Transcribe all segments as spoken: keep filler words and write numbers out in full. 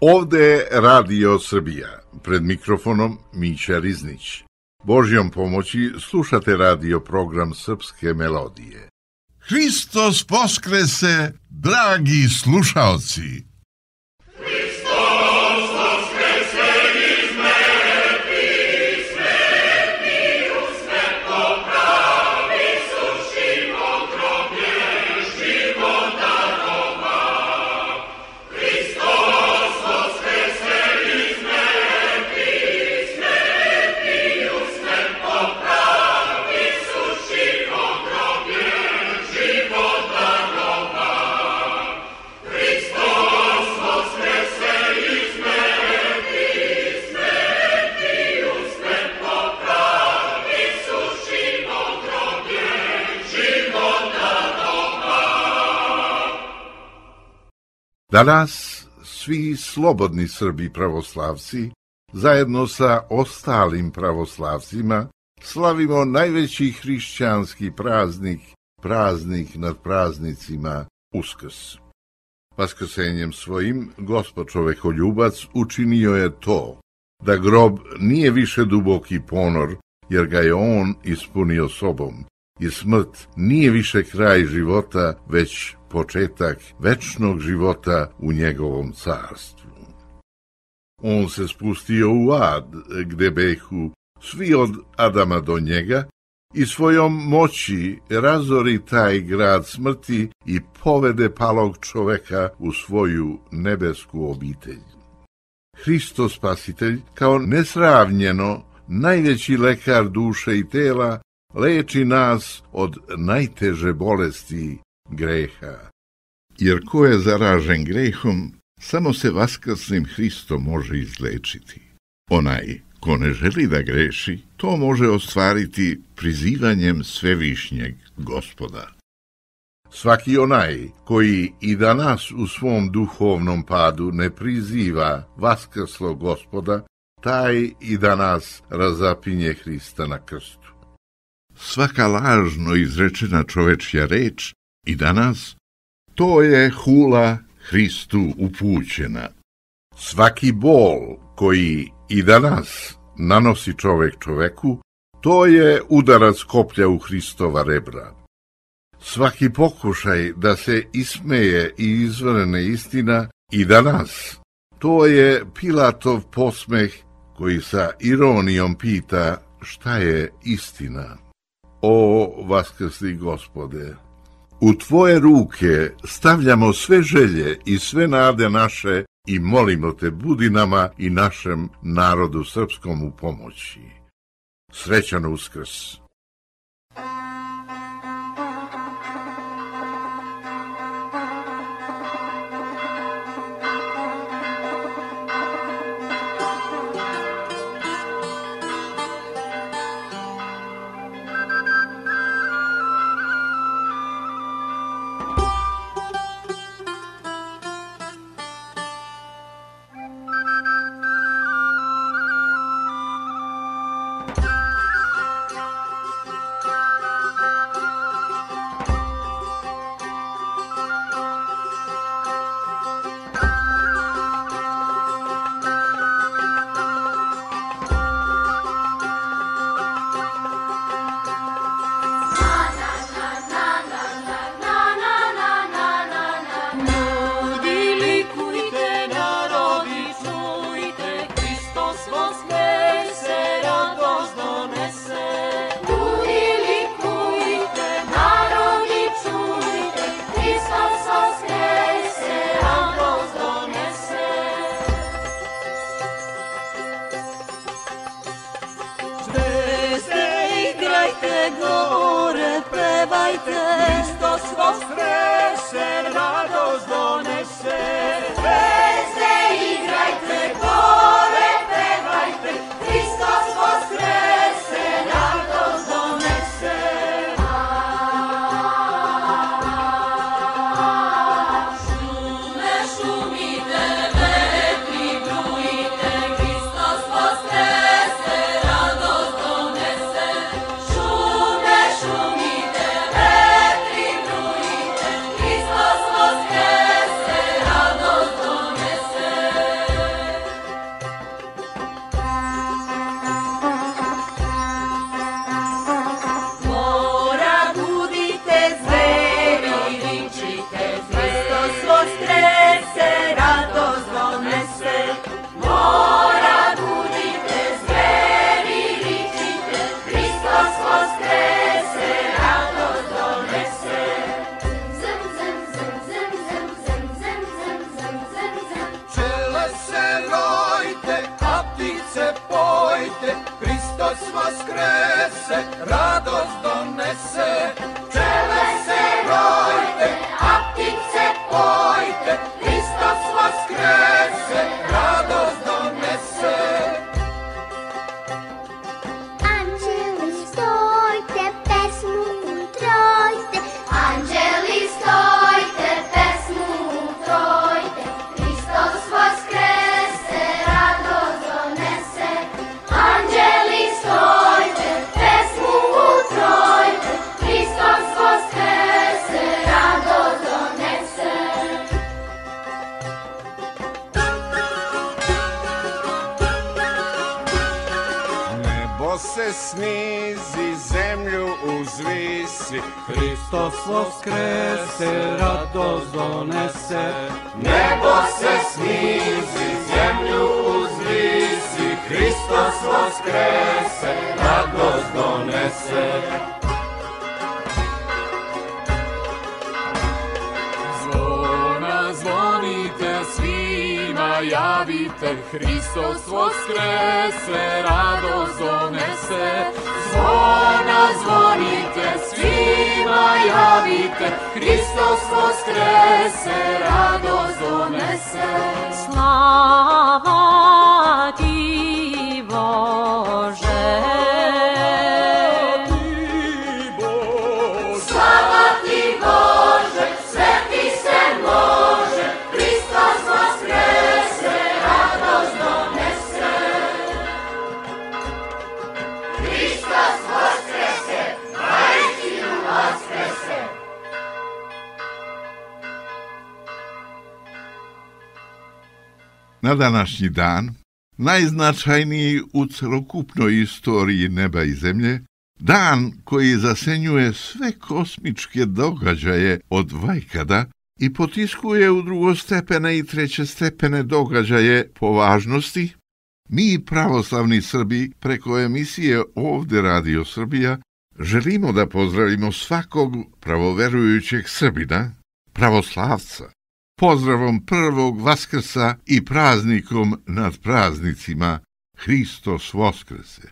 Ovde je Radio Srbija, pred mikrofonom Mića Riznić. Božjom pomoći slušate radio program Srpske melodije. Hristos Voskrese, dragi slušaoci! Danas svi slobodni Srbi pravoslavci, zajedno sa ostalim pravoslavcima, slavimo najveći hrišćanski praznik, praznik nad praznicima, Uskrs. Vaskrsenjem svojim, Gospod čovekoljubac učinio je to, da grob nije više duboki ponor, jer ga je on ispunio sobom, i smrt nije više kraj života, već početak večnog života u njegovom carstvu. On se spustio u ad, gde behu svi od Adama do njega, i svojom moći razori taj grad smrti i povede palog čoveka u svoju nebesku obitelj. Hristos Spasitelj, kao nesravnjeno najveći lekar duše i tela, leči nas od najteže bolesti, greha. Jer ko je zaražen grehom, samo se vaskrslim Hristom može izlečiti. Onaj ko ne želi da greši, to može ostvariti prizivanjem svevišnjeg Gospoda. Svaki onaj koji i danas u svom duhovnom padu ne priziva vaskrslog Gospoda, taj i danas razapinje Hrista na krstu. Svaka lažno izrečena čovečja reč i danas, to je hula Hristu upućena. Svaki bol koji i danas nanosi čovek čoveku, to je udarac koplja u Hristova rebra. Svaki pokušaj da se ismeje i izvrne istina i danas, to je Pilatov posmeh koji sa ironijom pita šta je istina. O vaskrsli Gospode, u tvoje ruke stavljamo sve želje i sve nade naše i molimo te, budi nama i našem narodu srpskom u pomoći. Srećan Uskrs! Hristos Voskrese, radost donese. Zvezde, igrajte, gore pevajte, Hristos Voskrese, radost donese. Šume, šumite, vetri brujte, Hristos Voskrese, radost donese. Šume, šumite, vetri brujte, Hristos Voskrese, radost donese. radost donese. Pčele se rojte, a ptice pojte, Hristos voskrese, radost donese. Anđeli stojte, pesmu trojte, anđeli stojte, pesmu trojte, Hristos voskrese, radost donese. Anđeli stojte, pesmu trojte, Hristos voskrese, radost donese. Nebo se snizi, zemlju uzvisi, Hristos Voskrese, radost donese. Nebo se snizi, zemlju uzvisi, Hristos voskrese, radost donese. Zvona zvonite, svima javite, Hristos Voskrese, radost donese. Zvona zvonite, svima javite, Hristos Voskrese, radost donese. Slava ti, Bože. Slava ti Bože, sveti se može, Hristos voskrese, radost donese. Hristos voskrese, majstinu voskrese. Na današnji dan, najznačajniji u celokupnoj istoriji neba i zemlje, dan koji zasenjuje sve kosmičke događaje od vajkada i potiskuje u drugostepene i trećestepene događaje po važnosti, mi pravoslavni Srbi preko emisije Ovde Radio Srbija želimo da pozdravimo svakog pravoverujućeg Srbina, pravoslavca, pozdravom prvog Vaskrsa i praznikom nad praznicima Hristos Voskrese.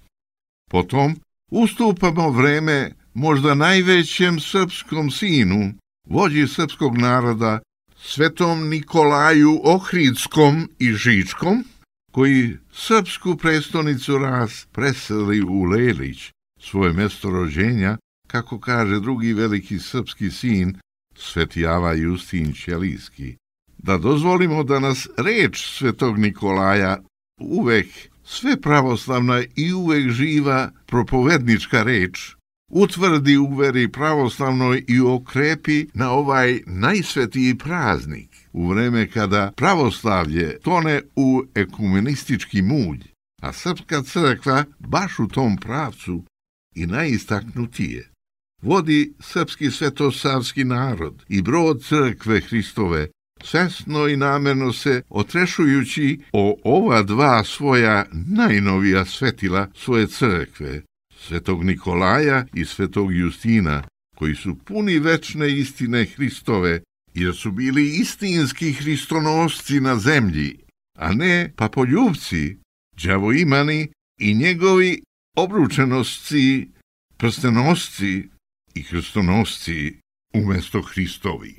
Potom ustupamo vreme možda najvećem srpskom sinu, vođi srpskog naroda, svetom Nikolaju Ohridskom i Žičkom, koji srpsku prestonicu Ras preseli u Lelić, svoje mesto rođenja, kako kaže drugi veliki srpski sin, sveti Ava Justin Ćelijski. Da dozvolimo da nas reč svetog Nikolaja, uvek sve pravoslavna i uvek živa propovednička reč, utvrdi u veri pravoslavnoj i okrepi na ovaj najsvetiji praznik, u vreme kada pravoslavlje tone u ekumenistički mulj, a srpska crkva baš u tom pravcu i najistaknutije. Vodi srpski svetosavski narod i brod crkve Hristove, svesno i namerno se otrešujući o ova dva svoja najnovija svetila svoje crkve, svetog Nikolaja i svetog Justina, koji su puni večne istine Hristove, jer su bili istinski hristonosci na zemlji, a ne papoljubci, đavoimani i njegovi obručenosci, prstenosci i hristonosci umjesto Hristovi.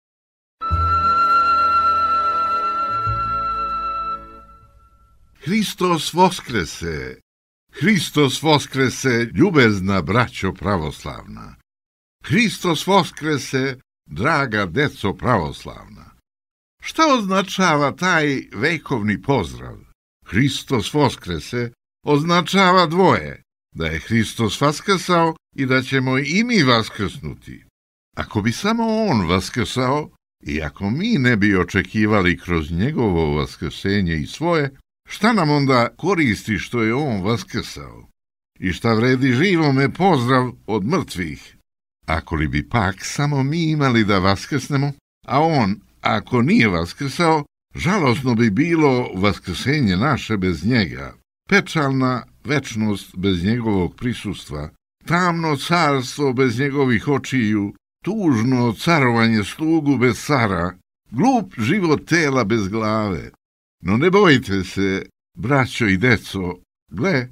Hristos Voskrese! Hristos Voskrese, ljubezna braćo pravoslavna! Hristos Voskrese, draga deco pravoslavna! Šta označava taj vekovni pozdrav? Hristos Voskrese označava dvoje, da je Hristos vaskrsao i da ćemo i mi vaskrsnuti. Ako bi samo on vaskrsao, i ako mi ne bi očekivali kroz njegovo vaskrsenje i svoje, šta nam onda koristi što je on vaskrsao? I šta vredi živome pozdrav od mrtvih? Ako li bi pak samo mi imali da vaskrsnemo, a on, ako nije vaskrsao, žalosno bi bilo vaskrsenje naše bez njega, pečalna večnost bez njegovog prisustva, tamno carstvo bez njegovih očiju, tužno carovanje slugu bez cara, glup život tela bez glave. No ne bojte se, braćo i deco, gle,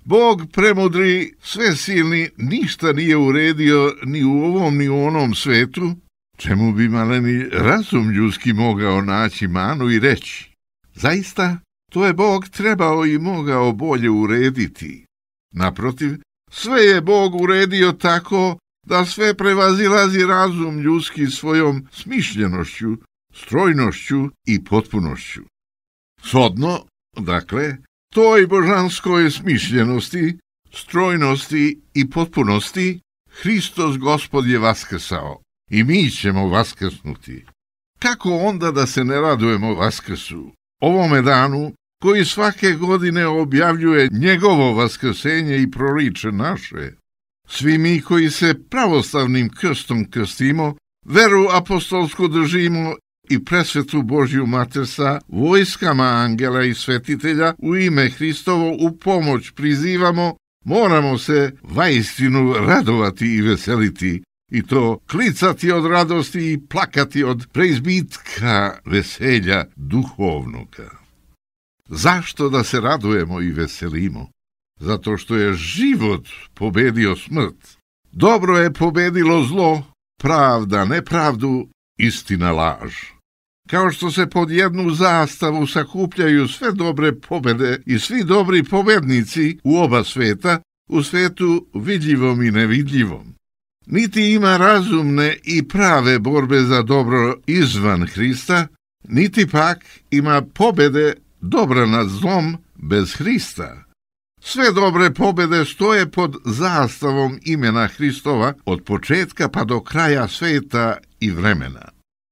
Bog premudri, svesilni, ništa nije uredio ni u ovom ni u onom svetu, čemu bi maleni razum ljudski mogao naći manu i reći. Zaista, to je Bog trebao i mogao bolje urediti. Naprotiv, sve je Bog uredio tako da sve prevazilazi razum ljudski svojom smišljenošću, strojnošću i potpunošću. Shodno, dakle, toj božanskoj smišljenosti, strojnosti i potpunosti, Hristos Gospod je vaskrsao i mi ćemo vaskrsnuti. Kako onda da se ne radujemo vaskrsu, ovome danu koji svake godine objavljuje njegovo vaskrsenje i proliče naše? Svi mi koji se pravoslavnim krstom krstimo, veru apostolsku držimo i presvetu Božju mater sa vojskama angela i svetitelja u ime Hristovo u pomoć prizivamo, moramo se vaistinu radovati i veseliti, i to klicati od radosti i plakati od preizbitka veselja duhovnoga. Zašto da se radujemo i veselimo? Zato što je život pobedio smrt. Dobro je pobedilo zlo, pravda nepravdu, istina laž. Kao što se pod jednu zastavu sakupljaju sve dobre pobede i svi dobri pobednici u oba sveta, u svetu vidljivom i nevidljivom. Niti ima razumne i prave borbe za dobro izvan Hrista, niti pak ima pobede dobra nad zlom bez Hrista. Sve dobre pobede stoje pod zastavom imena Hristova od početka pa do kraja sveta i vremena.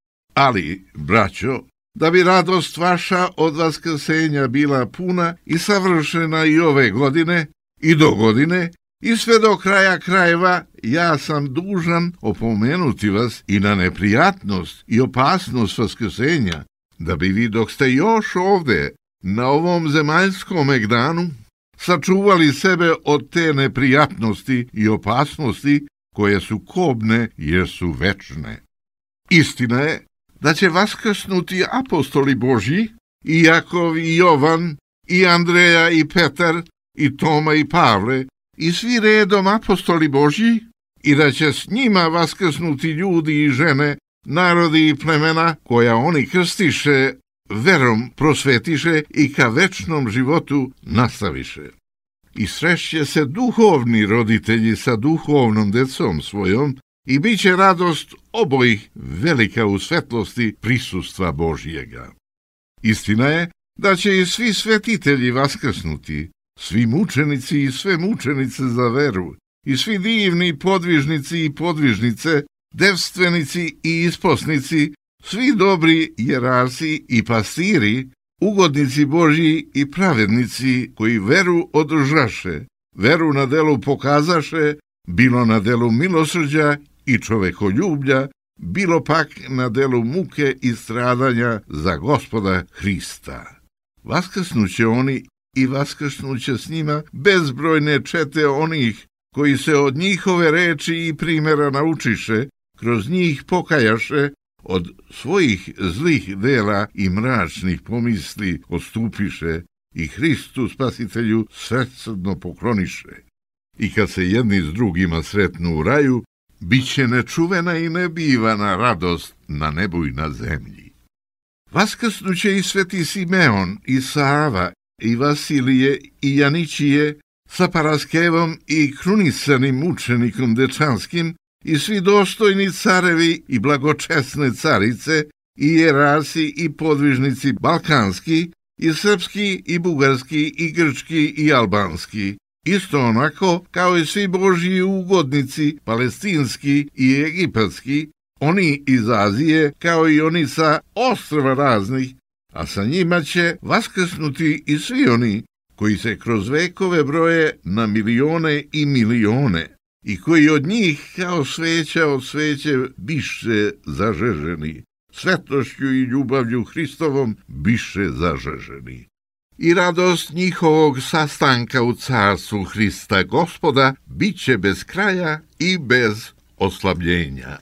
Ali, braćo, da bi radost vaša od vaskrsenja bila puna i savršena i ove godine, i do godine, i sve do kraja krajeva, ja sam dužan opomenuti vas i na neprijatnost i opasnost vaskrsenja, da bi vi dok ste još ovde, na ovom zemaljskom danu, sačuvali sebe od te neprijatnosti i opasnosti koje su kobne jer su večne. Istina je da će vaskrsnuti apostoli Božji, i Jakov i Jovan, i Andreja i Petar, i Toma i Pavle, i svi redom apostoli Božji, i da će s njima vaskrsnuti ljudi i žene, narodi i plemena koja oni krstiše, verom prosvetiše i ka večnom životu nastaviše. I srešće se duhovni roditelji sa duhovnom decom svojom i bit će radost obojih velika u svetlosti prisustva Božjega. Istina je da će i svi svetitelji vaskrsnuti, svi mučenici i sve mučenice za veru, i svi divni podvižnici i podvižnice, devstvenici i isposnici, svi dobri jerarsi i pastiri, ugodnici Božji i pravednici koji veru održaše, veru na delu pokazaše, bilo na delu milosrđa i čovekoljublja, bilo pak na delu muke i stradanja za Gospoda Hrista. Vaskrsnuće oni i vaskrsnuće s njima bezbrojne čete onih koji se od njihove reči i primjera naučiše, kroz njih pokajaše, od svojih zlih dela i mračnih pomisli odstupiše i Hristu Spasitelju svesrdno pokloniše. I kad se jedni s drugima sretnu u raju, bit će nečuvena i nebivana radost na nebu i na zemlji. Vaskrsnuće i sveti Simeon i Sava i Vasilije i Janičije sa Paraskevom i krunisanim mučenikom dečanskim i svi dostojni carevi i blagočesne carice i jerarsi i podvižnici balkanski i srpski i bugarski i grčki i albanski, isto onako kao i svi Božji ugodnici palestinski i egipatski, oni iz Azije kao i oni sa ostrva raznih, a sa njima će vaskrsnuti i svi oni koji se kroz vekove broje na milione i milione i koji od njih kao sveća od sveće biše zažeženi, svetlošću i ljubavlju Hristovom biše zažeženi. I radost njihovog sastanka u carstvu Hrista Gospoda bit će bez kraja i bez oslabljenja.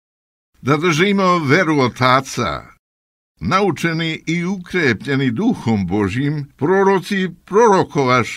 Da držimo veru otaca, naučeni i ukrepljeni duhom Božjim, proroci prorokovaše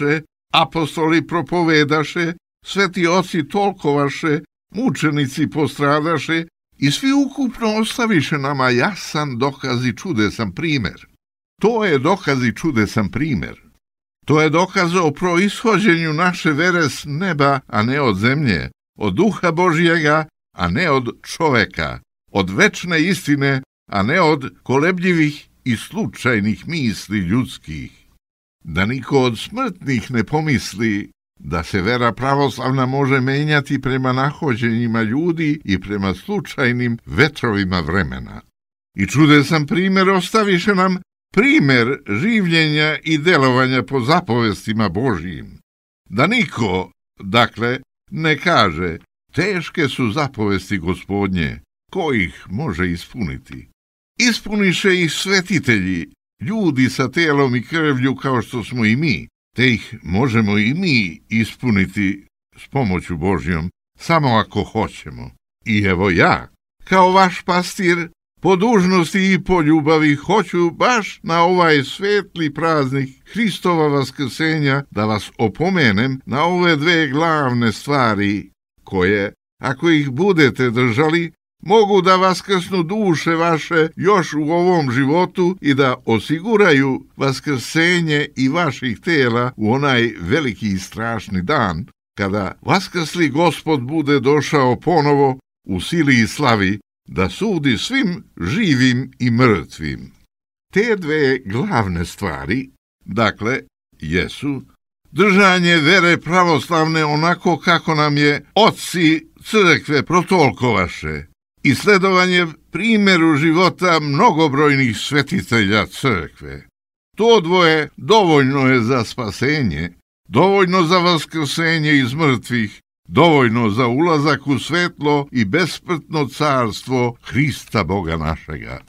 Apostoli propovedaše, sveti oci tolkovaše, mučenici postradaše i svi ukupno ostaviše nama jasan dokaz i čudesan primer. To je dokaz i čudesan primer. To je dokaz o proishođenju naše vere s neba, a ne od zemlje, od duha Božjega, a ne od čoveka, od večne istine, a ne od kolebljivih i slučajnih misli ljudskih. Da niko od smrtnih ne pomisli da se vera pravoslavna može menjati prema nahođenjima ljudi i prema slučajnim vetrovima vremena. I čudesan primjer ostaviše nam primer življenja i delovanja po zapovestima Božjim. Da niko, dakle, ne kaže, teške su zapovesti Gospodnje, ko ih može ispuniti? Ispuniše ih svetitelji, ljudi sa telom i krvlju kao što smo i mi, te ih možemo i mi ispuniti s pomoću Božjom, samo ako hoćemo. I evo ja, kao vaš pastir, po dužnosti i po ljubavi hoću baš na ovaj svetli praznik Hristova vaskrsenja da vas opomenem na ove dve glavne stvari, koje, ako ih budete držali, mogu da vaskrsnu duše vaše još u ovom životu i da osiguraju vaskrsenje i vaših tela u onaj veliki i strašni dan, kada vaskrsli Gospod bude došao ponovo u sili i slavi da sudi svim živim i mrtvim. Te dve glavne stvari, dakle, jesu držanje vere pravoslavne onako kako nam je oci crkve protolkovaše i sledovanje primjeru života mnogobrojnih svetitelja crkve. To dvoje dovoljno je za spasenje, dovoljno za vaskrsenje iz mrtvih, dovoljno za ulazak u svetlo i besmrtno carstvo Hrista Boga našega.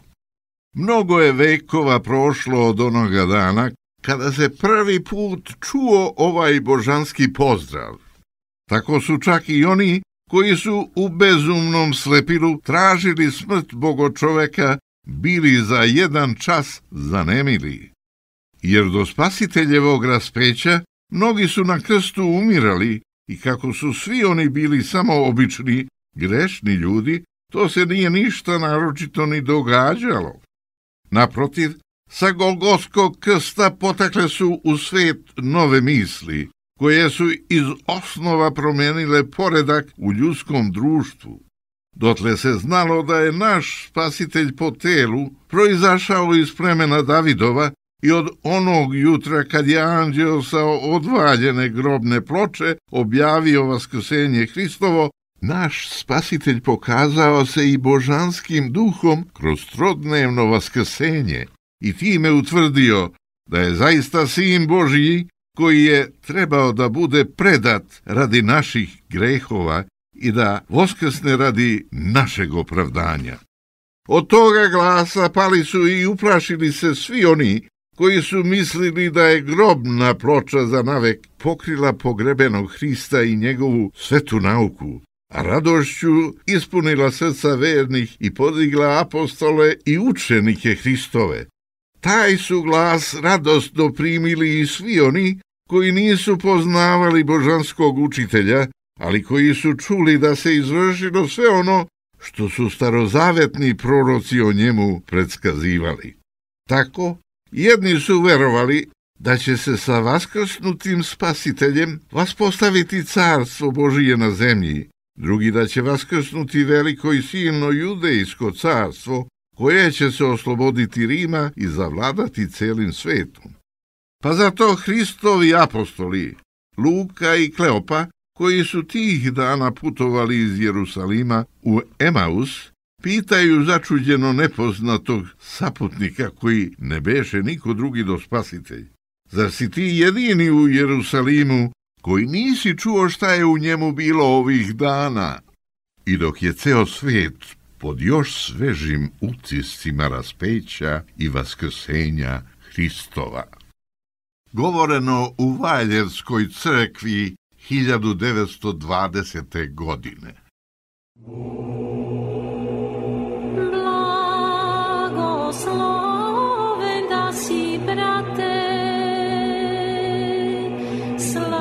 Mnogo je vekova prošlo od onoga dana kada se prvi put čuo ovaj božanski pozdrav. Tako su čak i oni koji su u bezumnom slepilu tražili smrt Bogočoveka bili za jedan čas zanemili. Jer do Spasiteljevog raspeća mnogi su na krstu umirali i kako su svi oni bili samo obični, grešni ljudi, to se nije ništa naročito ni događalo. Naprotiv, sa Golgotskog krsta potakle su u svet nove misli, koje su iz osnova promijenile poredak u ljudskom društvu. Dotle se znalo da je naš Spasitelj po telu proizašao iz plemena Davidova i od onog jutra kad je anđeo sa odvaljene grobne ploče objavio vaskrsenje Hristovo, naš Spasitelj pokazao se i božanskim duhom kroz trodnevno vaskrsenje i time utvrdio da je zaista Sin Božji koji je trebao da bude predat radi naših grehova i da voskrsne radi našeg opravdanja. Od toga glasa pali su i uplašili se svi oni koji su mislili da je grobna ploča za navek pokrila pogrebenog Hrista i njegovu svetu nauku, a radošću ispunila srca vernih i podigla apostole i učenike Hristove. Taj su glas radosno primili i svi oni koji nisu poznavali božanskog učitelja, ali koji su čuli da se izvršilo sve ono što su starozavetni proroci o njemu predskazivali. Tako, jedni su verovali da će se sa vaskrsnutim Spasiteljem vaspostaviti carstvo Božije na zemlji, drugi da će vaskrsnuti veliko i silno judejsko carstvo, koje će se osloboditi Rima i zavladati celim svetom. Pa zato Hristovi apostoli, Luka i Kleopa, koji su tih dana putovali iz Jerusalima u Emaus, pitaju začuđeno nepoznatog saputnika koji ne beše niko drugi do Spasitelj. Zar si ti jedini u Jerusalimu koji nisi čuo šta je u njemu bilo ovih dana? I dok je ceo svet pod još svežim utiscima raspeća i vaskrsenja Hristova. Govoreno u Valjevskoj crkvi hiljadu devetsto dvadesete. godine. Blagosloven da si, brate, slav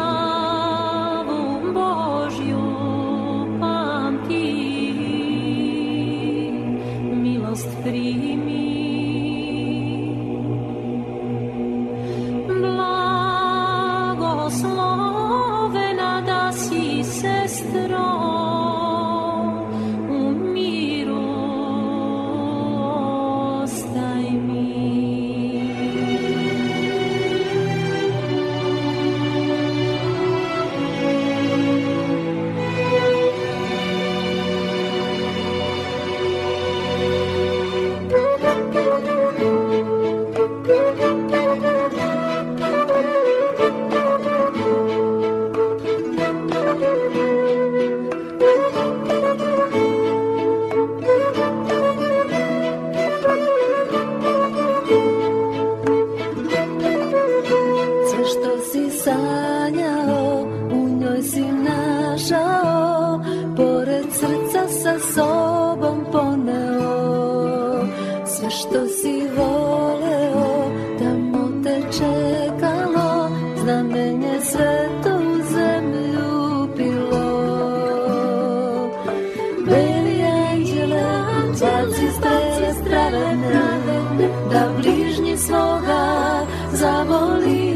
sa sobom poneo. Sve što si voleo, tamo te čekalo, znamenje svetu zemlju pilo. Beli anđele, baci strele stravene, da bližnji svoga zavoli.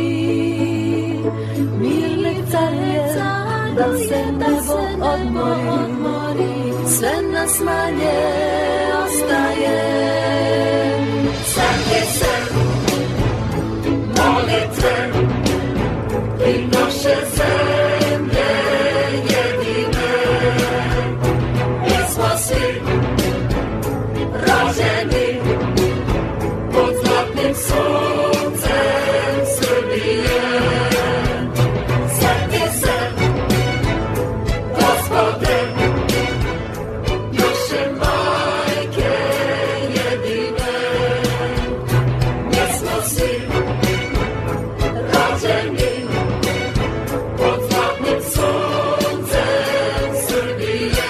Mirnih carje, da se nebo odmori, sve nas manje ostaje. Sad je se molitve i naše zemlje jedine. Mi smo svi rođeni pod zlatnim suncem Srbije. Sjeti se, Gospode, naše majke jedine. Mi smo svi rođeni pod zlatnim suncem Srbije.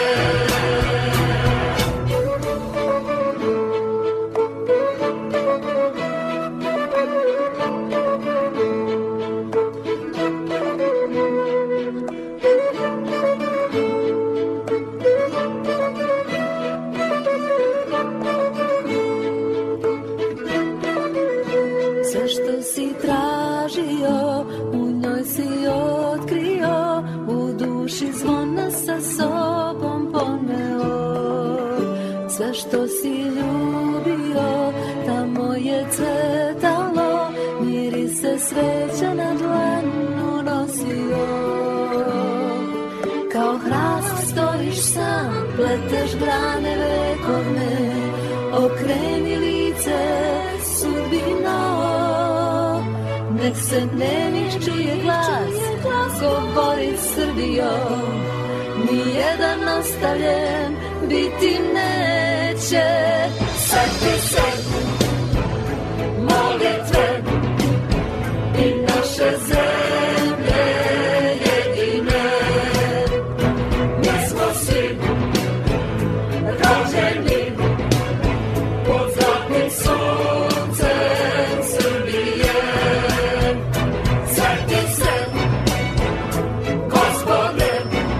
Sve što si tražio, u njoj si otkrio, u duši zvona sa sobom poneo. Sve što si ljubio, tamo je cvetalo, mirise sveća na dlanu nosio. Kao hrast stojiš sam, pleteš grane vekovne, okreni lice sudbino. Nek se ne čuje glas, govori Srbijom, nijedan ostavljen biti neće. Sjeti se molitve i naše zemlje jedine. Mi smo svi rođeni pod zlatnim suncem Srbije. Sjeti se, Gospode,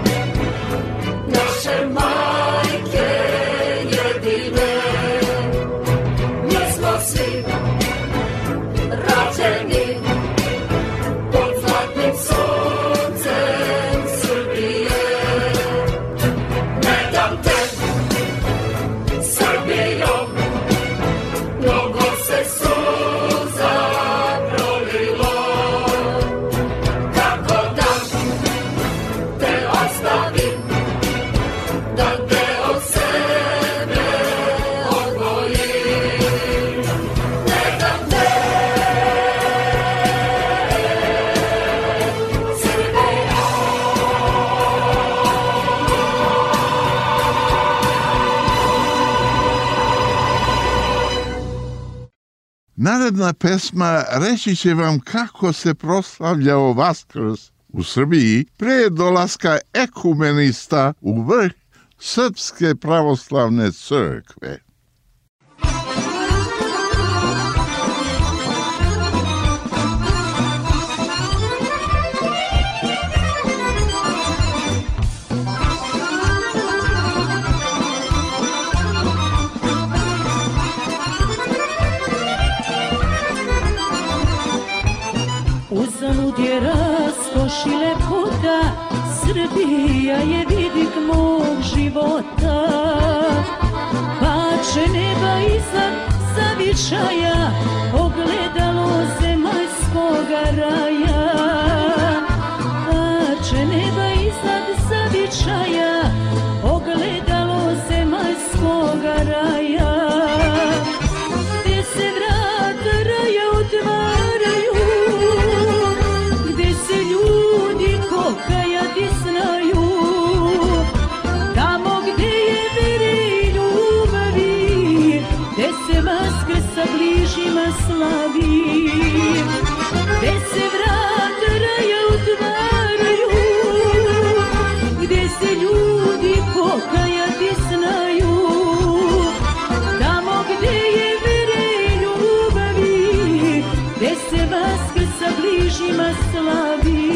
naše majke jedine. Mi smo svi rođeni pod zlatnim suncem Srbije. Ne dam te, Srbijom, mnogo se suza prolilo. Kako da te ostavim, da te od sebe odvojim. Ne dam te, Srbijo. Naredna pesma reći će vam kako se proslavljao Vaskrs u Srbiji pre dolaska ekumenista u vrh Srpske pravoslavne crkve. Uzalud je raskoš i lepota, Srbija je vidik mog života. Pače neba iznad zavičaja, ogledalo zemaljskoga raja. Pače neba iznad zavičaja, ogledalo zemaljskoga raja. Gde se vrata raja otvaraju, gde se ljudi kokajati znaju, tamo gde je vere i ljubavi, gde se Vaskrsa bližima slavi. Gde se vrata raja otvaraju, gde se ljudi pokajati disnaju, tamo gde je vere i ljubavi, gde se Vaskrsa bližima slavi.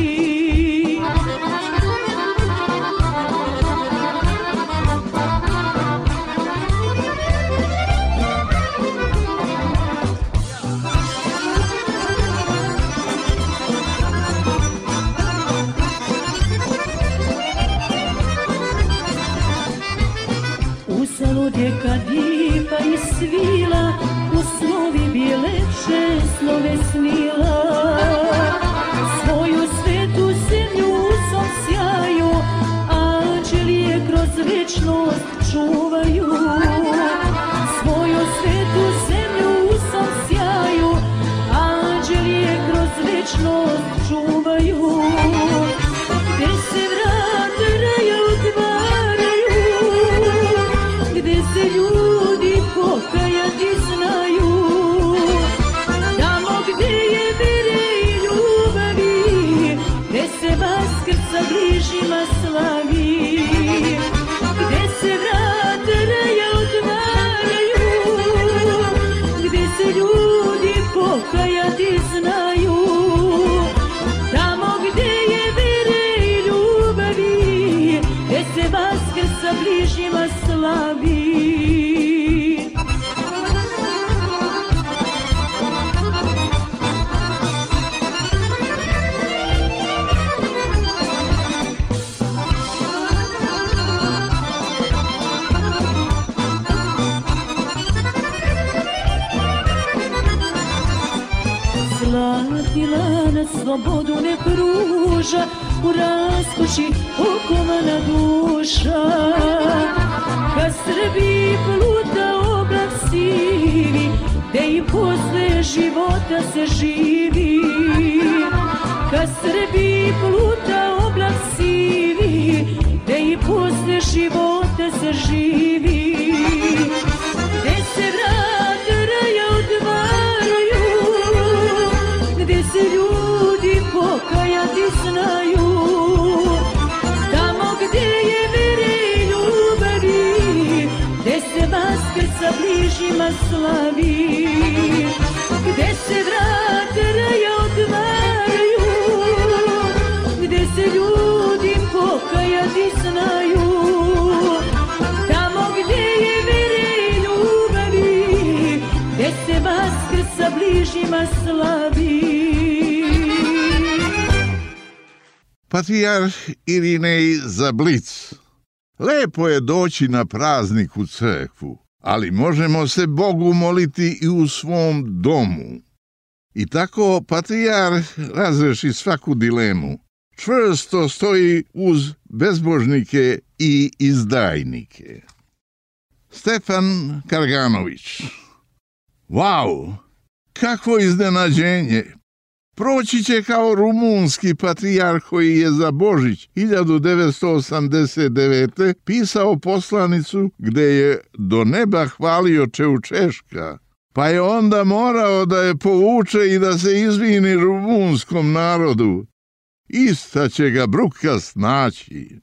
Djeka dipa i svila, u snovi bi lepše snove snila. Svoju svetu zemlju u svom sjaju, anđeli je kroz večnost čuvaju. Svoju svetu zemlju u svom sjaju, anđeli je kroz večnost čuvaju. Gde se vrata raja otvaraju, gde se ljudi pokajati znaju, tamo gde je vere i ljubavi, gde se Vaskrsa bližima slavi, gde se vrata raja otvaraju, gde se ljudi pokajati znaju, tamo gde je vere i ljubavi, gde se Vaskrsa bližima slavi. Zlatni lanac slobodu ne pruža, u raskoši okovana duša. Ka Srbiji pluta oblak sivi, gde i posle života se živi. Ka Srbiji pluta oblak sivi, gde i posle života se živi. Gde se vrata raja otvaraju, gde se ljudi pokajati znaju, tamo gde je vere i ljubavi, gde se Vaskrsa bližima slavi, gde se vrata raja otvaraju, gde se ljudi pokajati znaju, tamo gde je vere i ljubavi, gde se Vaskrsa bližima slavi. Patrijarh Irinej za Blic. Lepo je doći na praznik u crkvu, ali možemo se Bogu moliti i u svom domu. I tako patrijarh razreši svaku dilemu. Čvrsto stoji uz bezbožnike i izdajnike. Stefan Karganović. Wow, kakvo iznenađenje! Proći će kao rumunski patrijarh koji je za Božić hiljadu devetsto osamdeset devete. pisao poslanicu gde je do neba hvalio Čeučeška, pa je onda morao da je povuče i da se izvini rumunskom narodu. Ista će ga bruka snaći.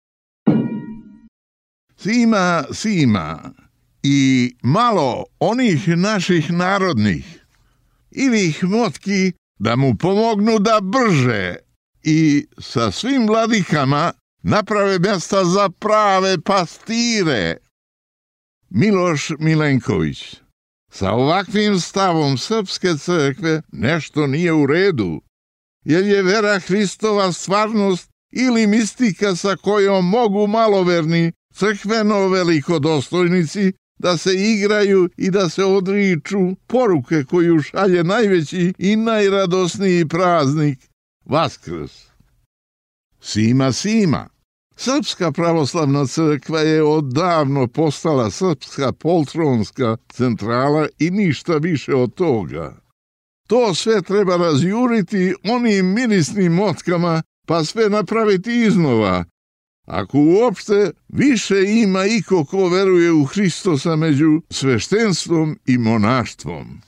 Sima, sima i malo onih naših narodnih ili ih motki da mu pomognu da brže i sa svim vladikama naprave mjesta za prave pastire. Miloš Milenković. Sa ovakvim stavom Srpske crkve nešto nije u redu, jer je vera Hristova stvarnost ili mistika sa kojom mogu maloverni crkveno velikodostojnici da se igraju i da se odriču poruke koju šalje najveći i najradosniji praznik, Vaskrs. Sima, sima. Srpska pravoslavna crkva je odavno postala srpska poltronska centrala i ništa više od toga. To sve treba razjuriti onim mirisnim motkama, pa sve napraviti iznova, ako uopšte više ima iko ko veruje u Hristosa među sveštenstvom i monaštvom.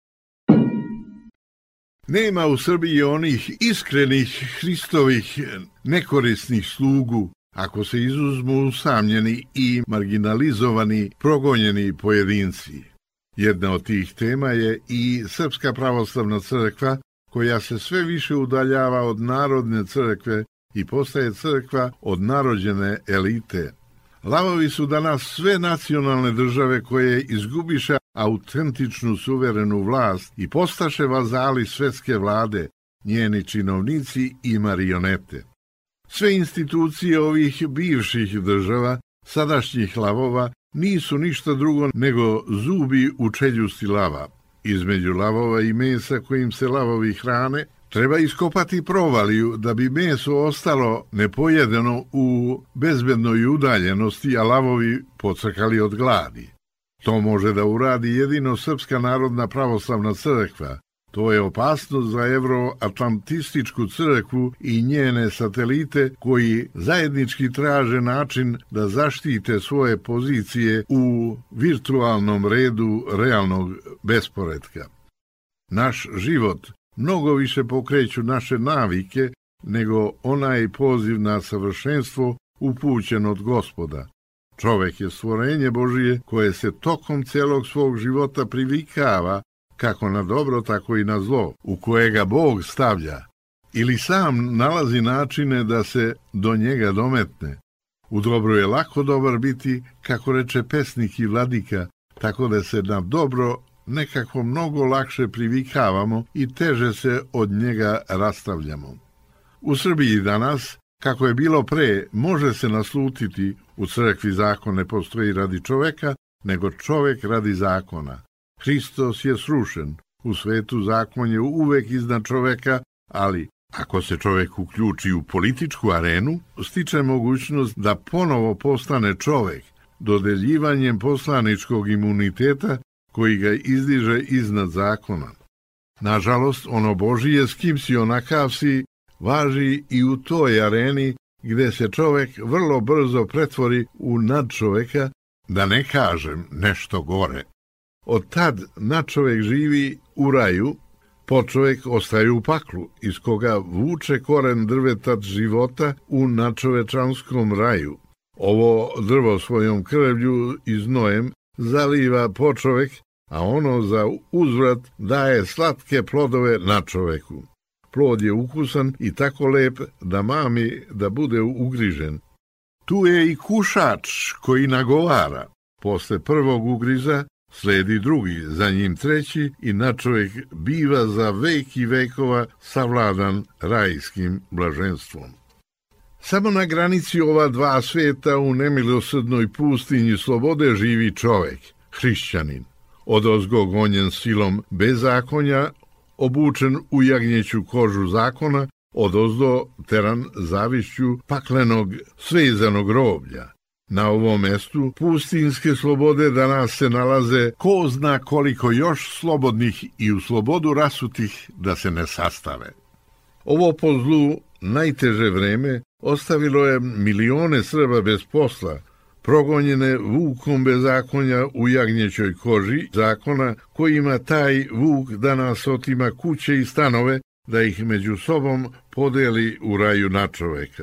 Nema u Srbiji onih iskrenih Hristovih nekorisnih slugu, ako se izuzmu usamljeni i marginalizovani, progonjeni pojedinci. Jedna od tih tema je i Srpska pravoslavna crkva, koja se sve više udaljava od narodne crkve i postaje crkva od narođene elite. Lavovi su danas sve nacionalne države koje izgubiše autentičnu suverenu vlast i postaše vazali svetske vlade, njeni činovnici i marionete. Sve institucije ovih bivših država, sadašnjih lavova, nisu ništa drugo nego zubi u čeljusti lava. Između lavova i mesa kojim se lavovi hrane, treba iskopati provaliju da bi meso ostalo nepojedeno u bezbednoj udaljenosti, a lavovi pocrkali od gladi. To može da uradi jedino Srpska narodna pravoslavna crkva. To je opasnost za evroatlantističku crkvu i njene satelite koji zajednički traže način da zaštite svoje pozicije u virtualnom redu realnog besporedka. Naš život mnogo više pokreću naše navike nego onaj poziv na savršenstvo upućen od Gospoda. Čovek je stvorenje Božije koje se tokom celog svog života privikava kako na dobro, tako i na zlo, u kojega Bog stavlja, ili sam nalazi načine da se do njega dometne. U dobru je lako dobar biti, kako reče pesnik i vladika, tako da se na dobro nekako mnogo lakše privikavamo i teže se od njega rastavljamo. U Srbiji danas, kako je bilo pre, može se naslutiti, u crkvi zakon ne postoji radi čoveka, nego čovek radi zakona. Hristos je srušen, u svetu zakon je uvek iznad čoveka, ali ako se čovek uključi u političku arenu, stiče mogućnost da ponovo postane čovek, dodeljivanjem poslaničkog imuniteta koji ga izdiže iznad zakona. Nažalost, ono Božije s kim si onakav si, važi i u toj areni gde se čovek vrlo brzo pretvori u nadčoveka, da ne kažem nešto gore. Od tad nadčovek živi u raju, podčovek ostaje u paklu, iz koga vuče koren drveta života u nadčovečanskom raju. Ovo drvo svojom krvlju i znojem zaliva podčovek, a ono za uzvrat daje slatke plodove nadčoveku. Plod je ukusan i tako lep da mami da bude ugrižen. Tu je i kušač koji nagovara. Posle prvog ugriza sledi drugi, za njim treći i nadčovek biva za vek i vekova savladan rajskim blaženstvom. Samo na granici ova dva sveta u nemilosrdnoj pustinji slobode živi čovek, hrišćanin. Odozgo gonjen silom bezakonja, obučen u jagnjeću kožu zakona, odozdo teran zavišću paklenog svezanog roblja. Na ovom mestu pustinske slobode danas se nalaze ko zna koliko još slobodnih i u slobodu rasutih da se ne sastave. Ovo po zlu najteže vreme ostavilo je milione Srba bez posla, progonjene vukom bezakonja u jagnjećoj koži zakona, kojima taj vuk danas otima kuće i stanove da ih među sobom podeli u raju nadčoveka.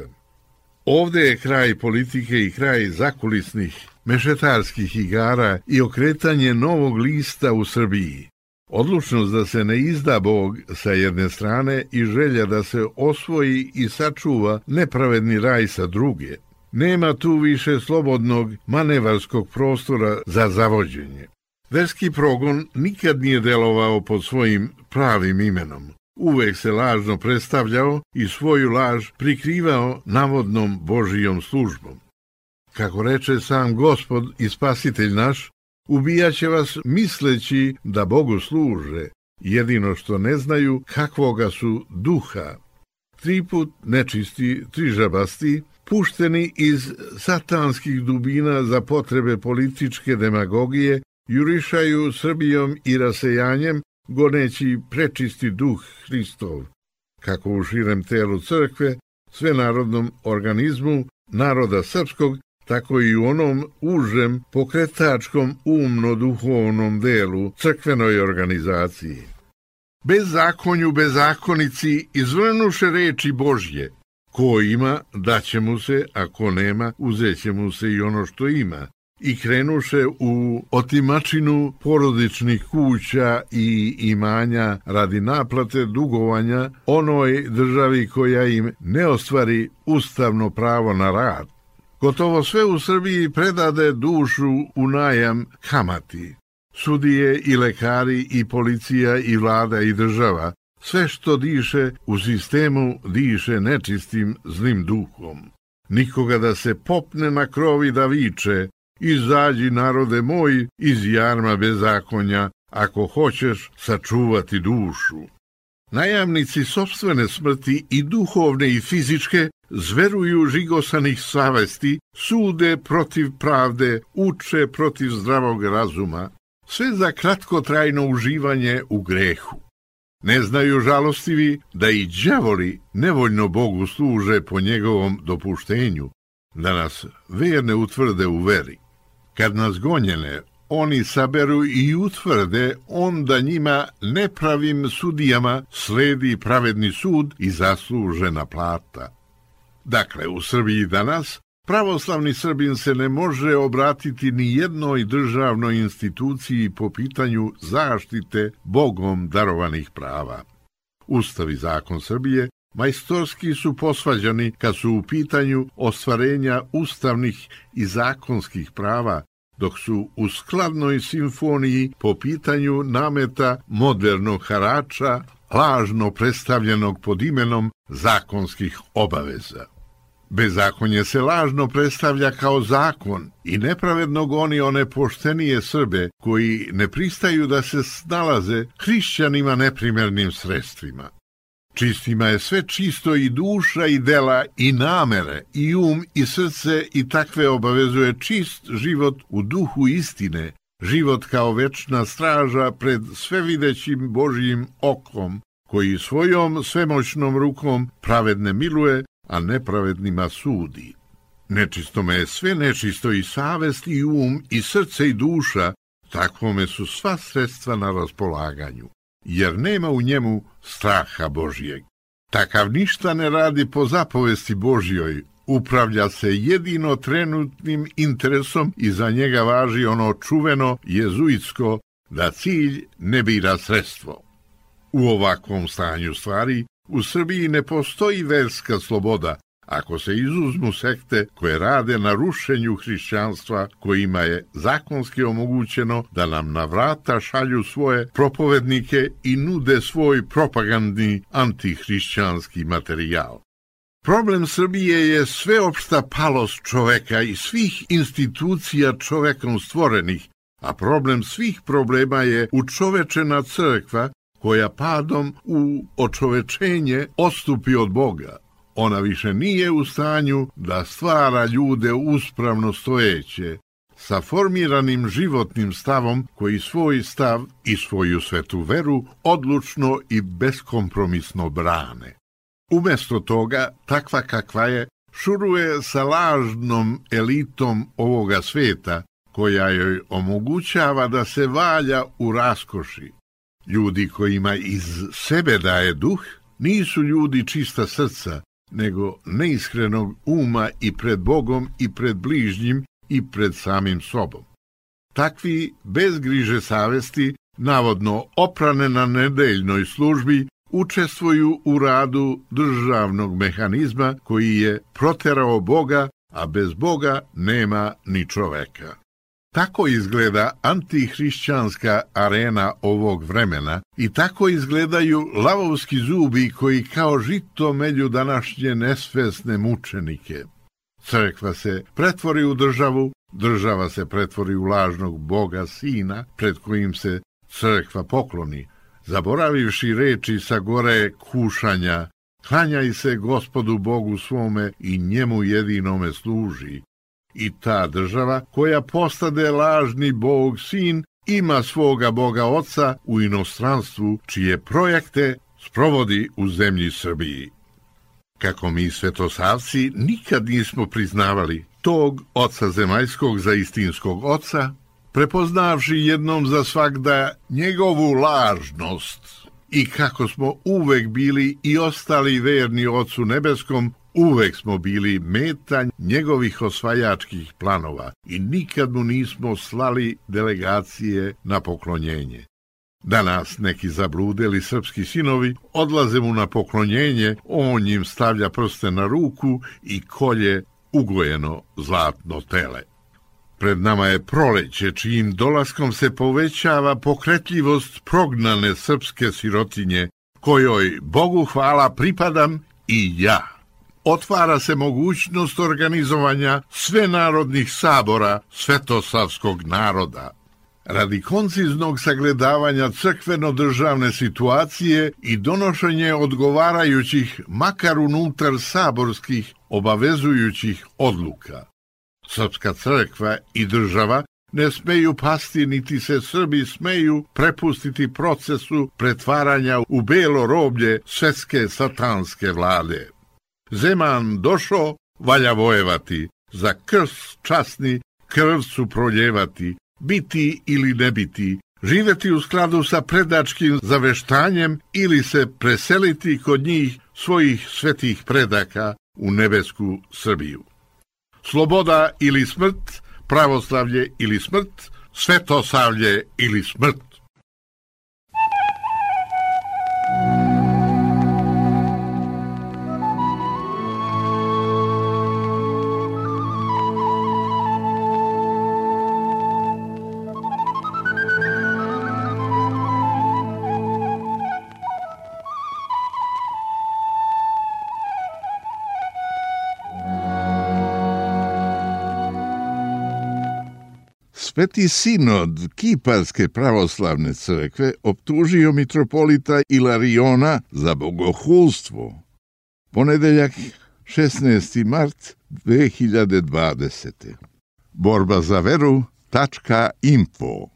Ovde je kraj politike i kraj zakulisnih, mešetarskih igara i okretanje novog lista u Srbiji. Odlučnost da se ne izda Bog sa jedne strane i želja da se osvoji i sačuva nepravedni raj sa druge. Nema tu više slobodnog manevarskog prostora za zavođenje. Verski progon nikad nije delovao pod svojim pravim imenom. Uvek se lažno predstavljao i svoju laž prikrivao navodnom Božijom službom. Kako reče sam Gospod i Spasitelj naš, ubijaće vas misleći da Bogu služe, jedino što ne znaju kakvoga su duha. Tri put nečisti, trižabasti, pušteni iz satanskih dubina za potrebe političke demagogije, jurišaju Srbijom i rasejanjem, goneći prečisti duh Hristov, kako u širem telu crkve, svenarodnom organizmu naroda srpskog, tako i u onom užem pokretačkom umno-duhovnom delu crkvenoj organizaciji. Bezakonju bezakonici izvrnuše reči Božje, Ko ima, daće mu se, a ko nema, uzeće mu se i ono što ima. I krenuše u otimačinu porodičnih kuća i imanja radi naplate dugovanja onoj državi koja im ne ostvari ustavno pravo na rad. Gotovo sve u Srbiji predade dušu u najam kamati. Sudije i lekari i policija i vlada i država, sve što diše u sistemu diše nečistim zlim duhom. Nikoga da se popne na krovi da viče: izađi narode moj iz jarma bezakonja, ako hoćeš sačuvati dušu. Najamnici sopstvene smrti i duhovne i fizičke zveruju žigosanih savesti, sude protiv pravde, uče protiv zdravog razuma, sve za kratkotrajno uživanje u grehu. Ne znaju žalostivi da i đavoli nevoljno Bogu služe po njegovom dopuštenju, da nas verne utvrde u veri. Kad nas gonjene oni saberu i utvrde, onda njima nepravim sudijama sledi pravedni sud i zaslužena plata. Dakle, u Srbiji danas pravoslavni Srbin se ne može obratiti ni jednoj državnoj instituciji po pitanju zaštite Bogom darovanih prava. Ustav i zakon Srbije majstorski su posvađani kad su u pitanju ostvarenja ustavnih i zakonskih prava, dok su u skladnoj simfoniji po pitanju nameta modernog harača, lažno predstavljenog pod imenom zakonskih obaveza. Bezakonje se lažno predstavlja kao zakon i nepravedno goni one poštenije Srbe koji ne pristaju da se snalaze hrišćanima neprimernim sredstvima. Čistima je sve čisto i duša i dela i namere i um i srce i takve obavezuje čist život u duhu istine, život kao večna straža pred svevidećim Božjim okom, koji svojom svemoćnom rukom pravedne miluje, a nepravednima sudi. Nečistome je sve nečisto i savest i um i srce i duša, takvome su sva sredstva na raspolaganju, jer nema u njemu straha Božjeg. Takav ništa ne radi po zapovesti Božjoj, upravlja se jedino trenutnim interesom i za njega važi ono čuveno jezuitsko da cilj ne bira sredstvo. U ovakvom stanju stvari u Srbiji ne postoji verska sloboda, ako se izuzmu sekte koje rade na rušenju hrišćanstva, kojima je zakonski omogućeno da nam na vrata šalju svoje propovednike i nude svoj propagandni antihrišćanski materijal. Problem Srbije je sveopšta palost čoveka i svih institucija čovekom stvorenih, a problem svih problema je učovečena crkva, koja padom u očovečenje odstupi od Boga. Ona više nije u stanju da stvara ljude uspravno stojeće, sa formiranim životnim stavom koji svoj stav i svoju svetu veru odlučno i beskompromisno brane. Umjesto toga, takva kakva je, šuruje sa lažnom elitom ovoga sveta, koja joj omogućava da se valja u raskoši. Ljudi kojima iz sebe daje duh nisu ljudi čista srca, nego neiskrenog uma i pred Bogom i pred bližnjim i pred samim sobom. Takvi bez griže savesti, navodno oprane na nedeljnoj službi, učestvuju u radu državnog mehanizma koji je proterao Boga, a bez Boga nema ni čoveka. Tako izgleda antihrišćanska arena ovog vremena i tako izgledaju lavovski zubi koji kao žito melju današnje nesvesne mučenike. Crkva se pretvori u državu, država se pretvori u lažnog Boga Sina pred kojim se crkva pokloni, zaboravivši reči sa gore kušanja: klanjaj se Gospodu Bogu svome i njemu jedinome služi. I ta država koja postade lažni Bog Sin ima svoga Boga Oca u inostranstvu, čije projekte sprovodi u zemlji Srbiji. Kako mi svetosavci nikad nismo priznavali tog Oca zemaljskog za istinskog Oca, prepoznavši jednom za svagda njegovu lažnost, i kako smo uvek bili i ostali verni Ocu nebeskom, Uvek smo bili meta njegovih osvajačkih planova i nikad mu nismo slali delegacije na poklonjenje. Danas neki zabludeli srpski sinovi odlaze mu na poklonjenje, on im stavlja prste na ruku i kolje ugojeno zlatno tele. Pred nama je proleće, čijim dolaskom se povećava pokretljivost prognane srpske sirotinje, kojoj, Bogu hvala, pripadam i ja. Otvara se mogućnost organizovanja svenarodnih sabora svetosavskog naroda. Radi konciznog sagledavanja crkveno-državne situacije i donošenje odgovarajućih, makar unutar saborskih, obavezujućih odluka. Srpska crkva i država ne smeju pasti, niti se Srbi smeju prepustiti procesu pretvaranja u belo roblje svetske satanske vlade. Zeman došo, valja vojevati, za krst časni krvcu proljevati, biti ili ne biti, živjeti u skladu sa predačkim zaveštanjem ili se preseliti kod njih svojih svetih predaka u nebesku Srbiju. Sloboda ili smrt, pravoslavlje ili smrt, svetosavlje ili smrt. Sveti sinod Kiparske pravoslavne crkve optužio mitropolita Ilariona za bogohulstvo. Ponedeljak, šesnaesti mart dve hiljade dvadesete. Borba za veru tačka info.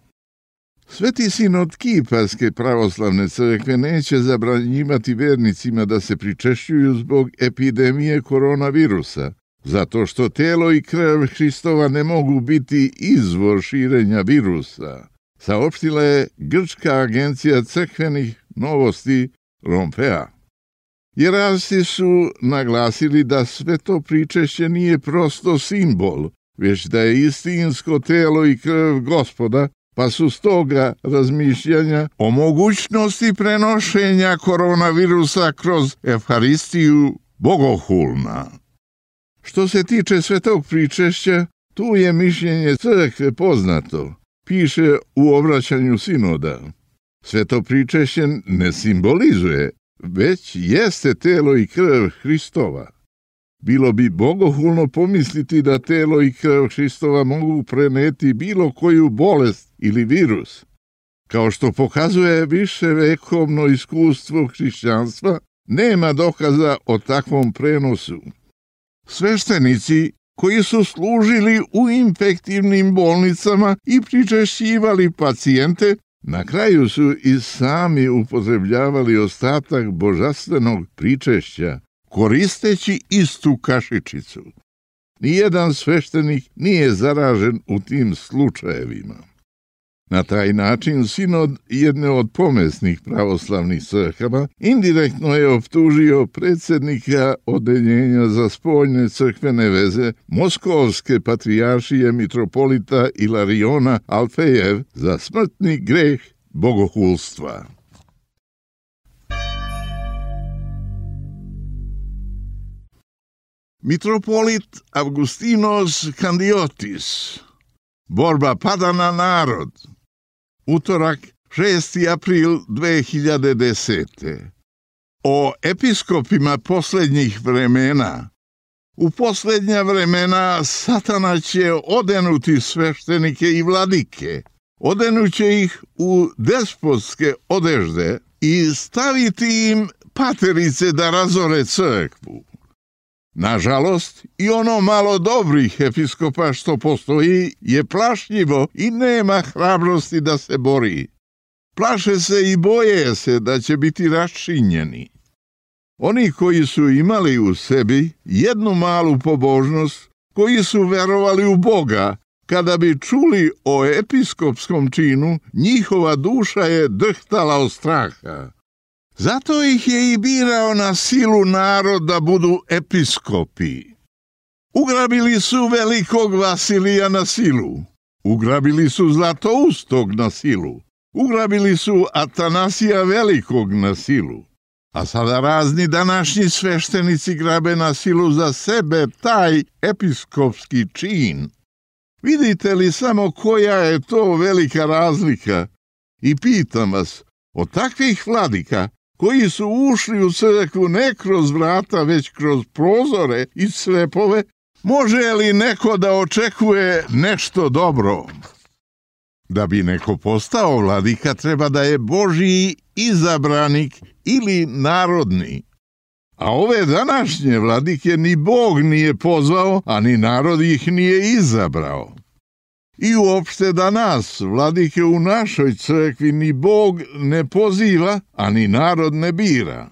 Sveti sinod Kiparske pravoslavne crkve neće zabranjivati vernicima da se pričešćuju zbog epidemije koronavirusa, zato što telo i krv Hristova ne mogu biti izvor širenja virusa, saopštila je Grčka agencija crkvenih novosti Rompea. Jerarsi su naglasili da sveto pričešće nije prosto simbol, već da je istinsko telo i krv Gospoda, pa su stoga razmišljanja o mogućnosti prenošenja koronavirusa kroz Evharistiju bogohulna. Što se tiče svetog pričešća, tu je mišljenje crkve poznato, piše u obraćanju sinoda. Sveto pričešće ne simbolizuje, već jeste telo i krv Hristova. Bilo bi bogohulno pomisliti da telo i krv Hristova mogu preneti bilo koju bolest ili virus. Kao što pokazuje viševekovno iskustvo hrišćanstva, nema dokaza o takvom prenosu. Sveštenici koji su služili u infektivnim bolnicama i pričešćivali pacijente, na kraju su i sami upotrebljavali ostatak božanstvenog pričešća, koristeći istu kašičicu. Nijedan sveštenik nije zaražen u tim slučajevima. Na taj način sinod jedne od pomesnih pravoslavnih crkava indirektno je optužio predsjednika odeljenja za spoljne crkvene veze Moskovske patrijaršije mitropolita Ilariona Alfejev za smrtni greh bogohulstva. Mitropolit Avgustinos Kandiotis. Borba pada na narod. Utorak, šesti april dve hiljade desete. O episkopima posljednjih vremena. U posljednja vremena Satana će odenuti sveštenike i vladike. Odenuće ih u despotske odežde i staviti im paterice da razore crkvu. Nažalost, i ono malo dobrih episkopa što postoji je plašljivo i nema hrabrosti da se bori. Plaše se i boje se da će biti raščinjeni. Oni koji su imali u sebi jednu malu pobožnost, koji su verovali u Boga, kada bi čuli o episkopskom činu, njihova duša je drhtala od straha. Zato ih je i birao na silu narod da budu episkopi. Ugrabili su velikog Vasilija na silu. Ugrabili su Zlatoustog na silu. Ugrabili su Atanasija Velikog na silu. A sada razni današnji sveštenici grabe na silu za sebe taj episkopski čin. Vidite li samo koja je to velika razlika? I pitam vas, od takvih vladika koji su ušli u crkvu ne kroz vrata, već kroz prozore i crepove, može li neko da očekuje nešto dobro? Da bi neko postao vladika, treba da je Božji izabranik ili narodni. A ove današnje vladike ni Bog nije pozvao, a ni narod ih nije izabrao. I uopšte danas vladike u našoj crkvi ni Bog ne poziva, a ni narod ne bira.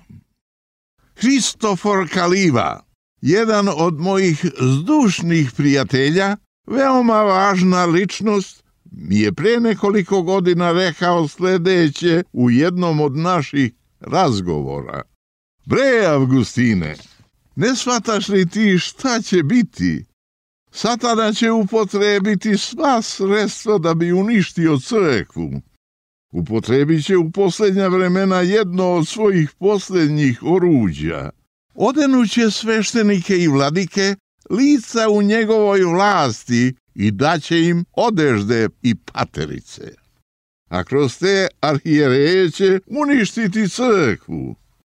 Kristofor Kaliva, jedan od mojih zdušnih prijatelja, veoma važna ličnost, mi je pre nekoliko godina rekao sledeće u jednom od naših razgovora. Bre, Avgustine, ne shvataš li ti šta će biti? Satana će upotrebiti sva sredstva da bi uništio crkvu. Upotrebit će u posljednja vremena jedno od svojih posljednjih oruđa. Odenuće sveštenike i vladike lica u njegovoj vlasti i daće im odežde i paterice. A kroz te arhijereje će uništiti crkvu.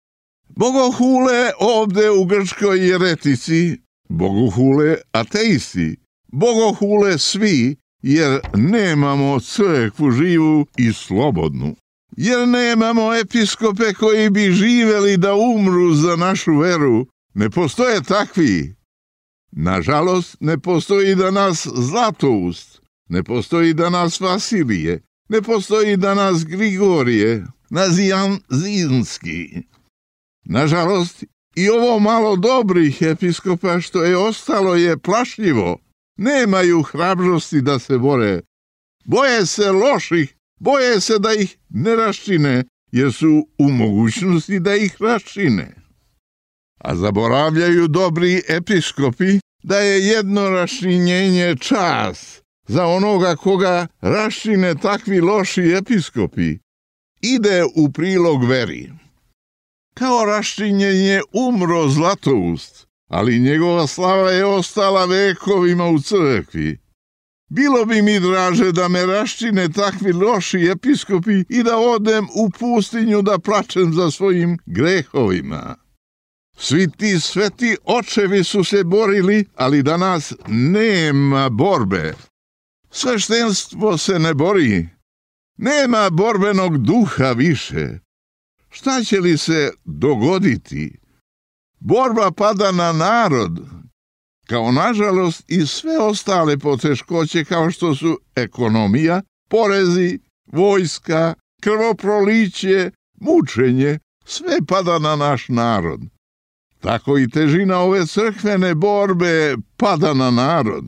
Bogohule ovde u grčkoj jeretici, bogohule ateisti, bogohule svi, jer nemamo crkvu živu i slobodnu. Jer nemamo episkope koji bi živeli da umru za našu veru. Ne postoje takvi. Nažalost, ne postoji danas Zlatoust, ne postoji danas Vasilije, ne postoji danas Grigorije, Nazijan Zinski. Nažalost, i ovo malo dobrih episkopa što je ostalo je plašljivo. Nemaju hrabrosti da se bore. Boje se loših, boje se da ih ne raščine, jer su u mogućnosti da ih raščine. A zaboravljaju dobri episkopi da je jedno raščinjenje čas za onoga koga raščine takvi loši episkopi. Ide u prilog veri. Kao raščinjenje umro Zlatoust, ali njegova slava je ostala vekovima u crkvi. Bilo bi mi draže da me raščine takvi loši episkopi i da odem u pustinju da plačem za svojim grehovima. Svi ti sveti očevi su se borili, ali danas nema borbe. Sveštenstvo se ne bori. Nema borbenog duha više. Šta će li se dogoditi? Borba pada na narod, kao nažalost i sve ostale poteškoće kao što su ekonomija, porezi, vojska, krvoproliće, mučenje, sve pada na naš narod. Tako i težina ove crkvene borbe pada na narod.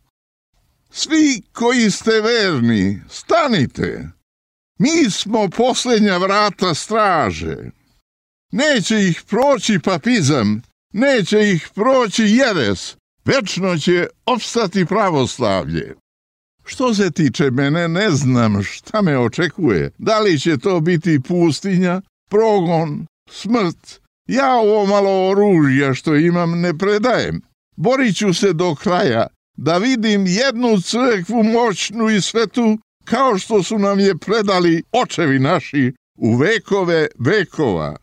Svi koji ste verni, stanite. Mi smo posljednja vrata straže. Neće ih proći papizam, neće ih proći jeres, večno će opstati pravoslavlje. Što se tiče mene, ne znam šta me očekuje. Da li će to biti pustinja, progon, smrt? Ja ovo malo oružja što imam ne predajem. Borit ću se do kraja da vidim jednu crkvu moćnu i svetu kao što su nam je predali očevi naši u vekove vekova.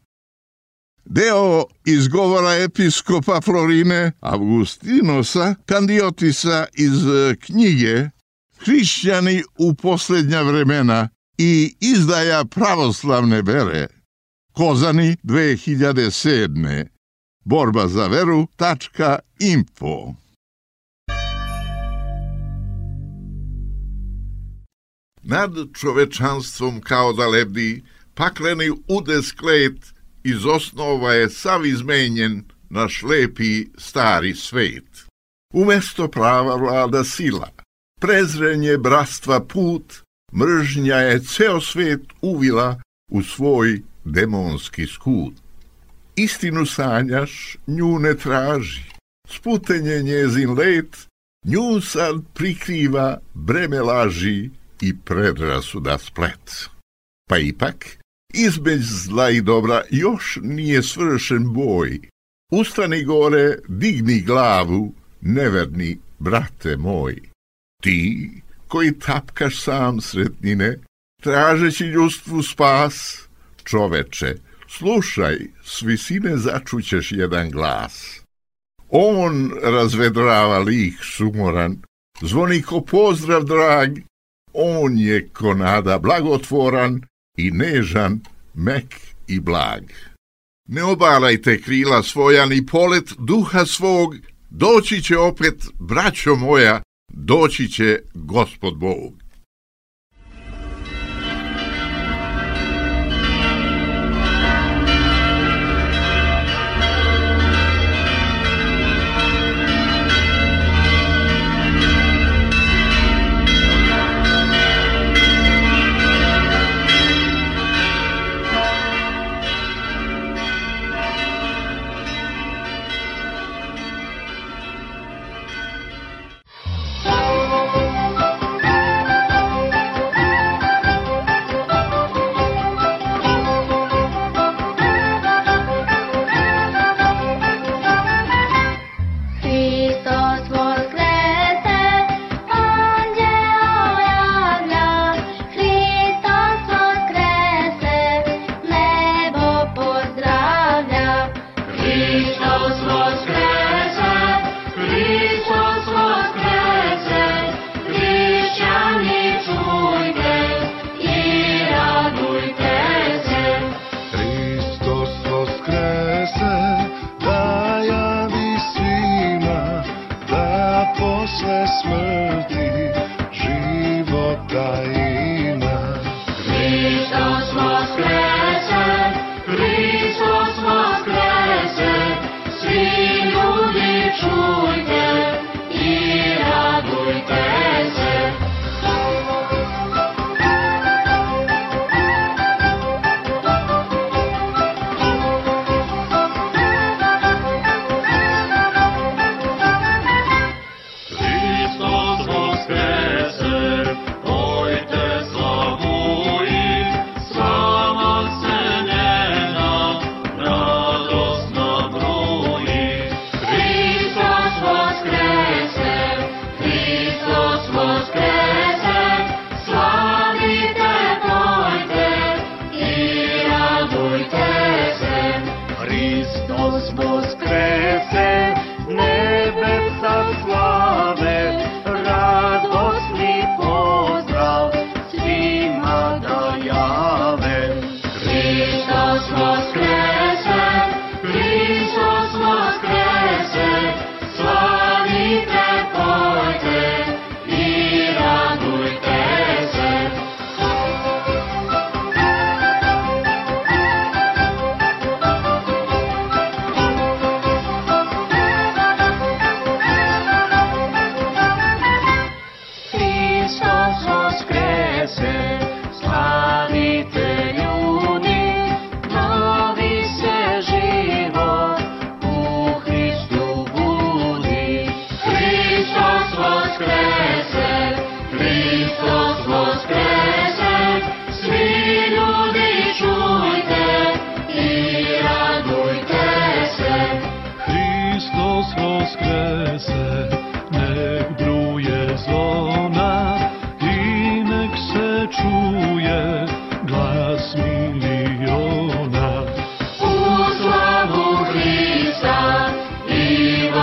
Deo iz govora episkopa Florine Augustinosa Kandiotisa iz knjige Hrišćani u posljednja vremena i izdaja pravoslavne vere. Kozani dve hiljade sedme. borba za veru tačka info. Nad čovečanstvom kao da lebdi pakleni udes klet, iz osnova je sav izmenjen naš lepi stari svet. Umesto prava vlada sila, prezrenje bratstva put, mržnja je ceo svet uvila u svoj demonski skud. Istinu sanjaš, nju ne traži. Sputen je njezin let, nju sad prikriva breme laži i predrasuda splet. Pa ipak, između zla i dobra još nije svršen boj. Ustani gore, digni glavu, neverni brate moj. Ti, koji tapkaš sam sretnine, tražeći ljudstvu spas, čoveče, slušaj, s visine začućeš jedan glas. On razvedrava lik sumoran, zvoni ko pozdrav drag, on je ko nada blagotvoran i nežan, mek i blag. Ne obarajte krila svoja ni polet duha svog, doći će opet, braćo moja, doći će Gospod Bog.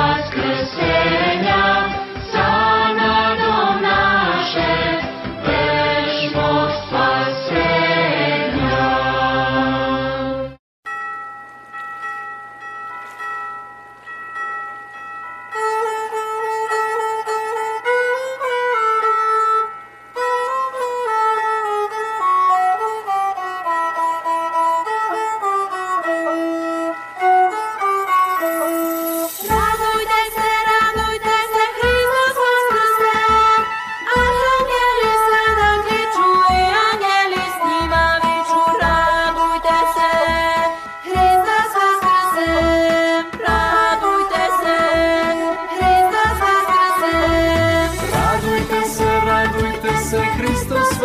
Vaskrsenja, sa nadom naše,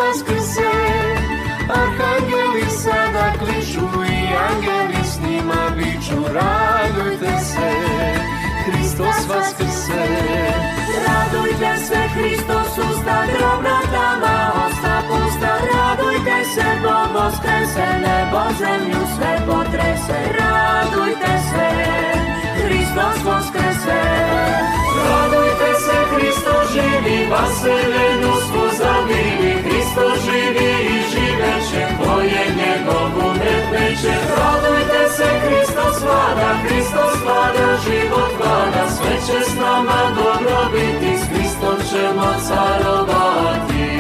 Vaskrse, arhangeli sada kliču i angeli s njima viču, radujte se, Hristos Vaskrse. Radujte se, Hristos usta, grob nad nama osta pusta. Radujte se, Bog Vaskrse, nebo zemlju sve potrese. Radujte se, Hristos Vaskrse. Radujte se, Hristos živi, vaselenu smo zavili. Hristos živi i živeće, ko je njegov umret neće. Radujte se, Hristos vlada, Hristos vlada, život vlada. Sve će s nama dobro biti, s Hristom ćemo carovati.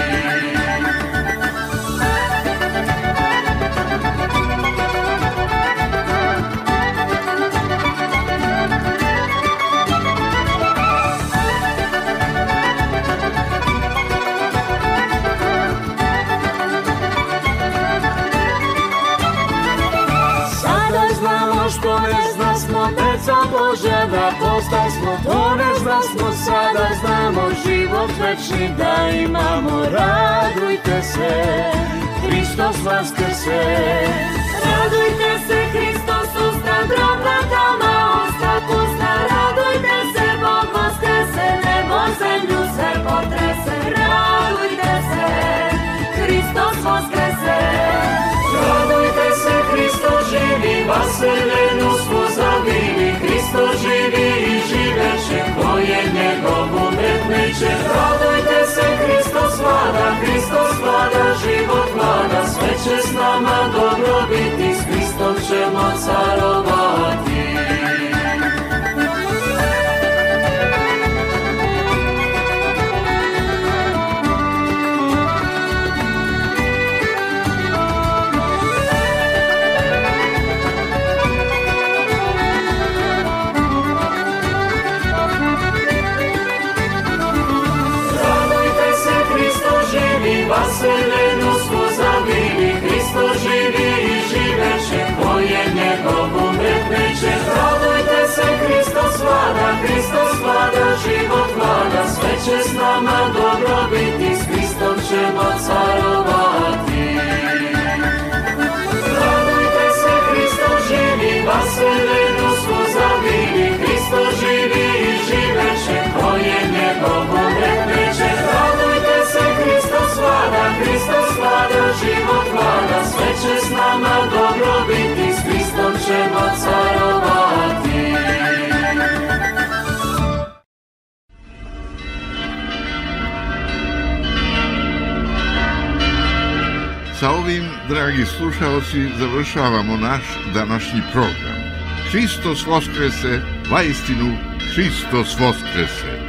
Što ne zna smo, deca Božja da postasmo, to ne zna smo, sada znamo, život večni da imamo. Radujte se, Hristos Vaskrse. Radujte se, Hristos usta, grob nad nama osta pusta. Radujte se, Bog Vaskrse, nebo zemlju sve potrese. Radujte se, Hristos Vaskrse. Radujte se, Hristos živi, vaselenu smo zavili. Hristos živi i živeće, ko je njegov umret neće. Radujte se, Hristos vlada, Hristos vlada, život vlada. Sve će s nama dobro biti, s Hristom ćemo carovati. Vaselenu smo zavili, Hristos živi i živeće, ko je njegov umret neće. Radujte se, Hristos vlada, Hristos vlada, život vlada. Sve će s nama dobro biti, s Hristom ćemo carovati. Radujte se, Hristos živi, vaselenu smo zavili. Hristos živi i živeće, ko je njegov umret neće. Radujte se, Hristos vlada, Hristos vlada, život vlada. Sve će s nama dobro biti, s Hristom ćemo carovati. Sa ovim, dragi slušalci, završavamo naš današnji program. Hristos Vaskrese, vaistinu Hristos Vaskrese.